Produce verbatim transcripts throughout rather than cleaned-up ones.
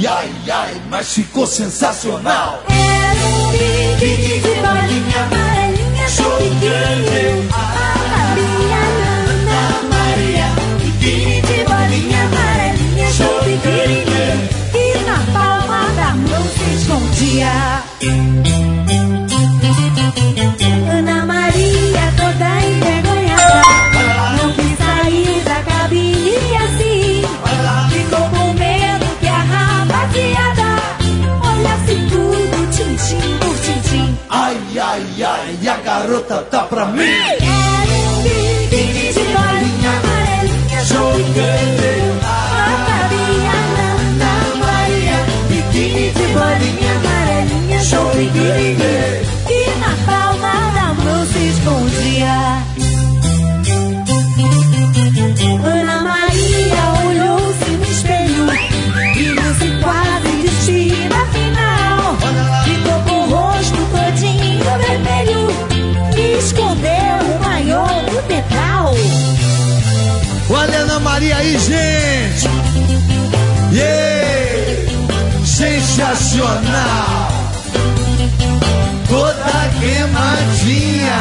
ai, ai, mas ficou sensacional. Era um pique de bolinha amarelinha, biquíni. A Maria, Ana Maria, biquíni de bolinha amarelinha, biquíni. E na palma da mão se escondia. Ana Maria toda envergonhada, não quis sair da cabine assim. Ficou com medo que a rapaziada olhasse tudo, tintim por tintim. Ai, ai, ai, a garota tá pra mim. Era um biquíni de bolinha amarelinha, jogando. A Maria, Ana Maria, biquíni de bolinha amarelinha, biquíni. E na palma da mão se escondia. Ana Maria olhou-se no espelho e viu-se quase vestida final. Ficou com o rosto todinho vermelho e escondeu o maiô do metal. Olha a Ana Maria aí, gente. Yeah! Sensacional. Toda queimadinha.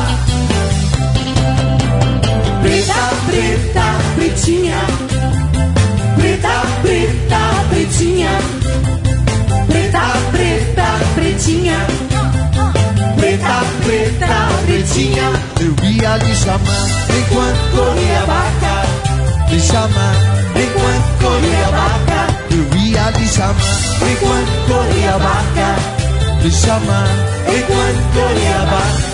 Preta, preta, pretinha. Preta, preta, pretinha. Preta, preta, pretinha. Preta, preta, pretinha. Eu ia lhe chamar enquanto corria a vaca. Lhe chamar enquanto corria a vaca. Eu ia lhe chamar enquanto corria a vaca. Lhe chamar enquanto corria a vaca.